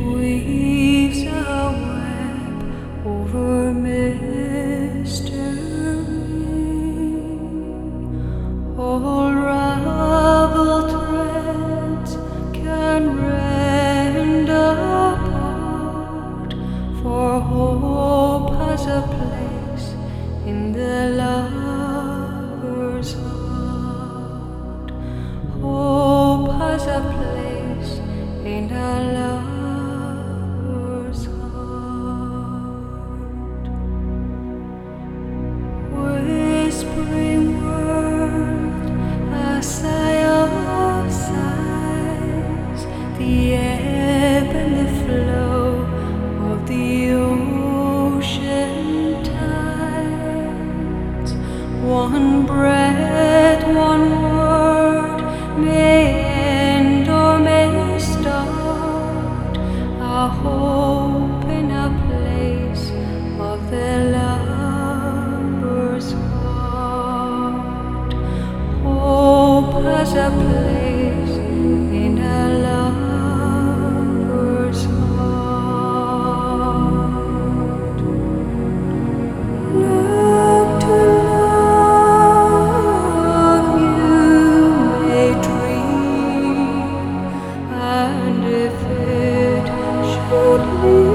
weaves a web over mystery. All raveled threads can rend apart, for hope has a place in the lover's heart. Hope has a place in a lover's heart. Whispering word, a sigh of sighs, the ebb and the flow of the ocean tides. One breath, one word may end or may start a hope in a place of the lover's heart. Hope has a place in a lover's heart. Look to love, you may dream, and if it should lead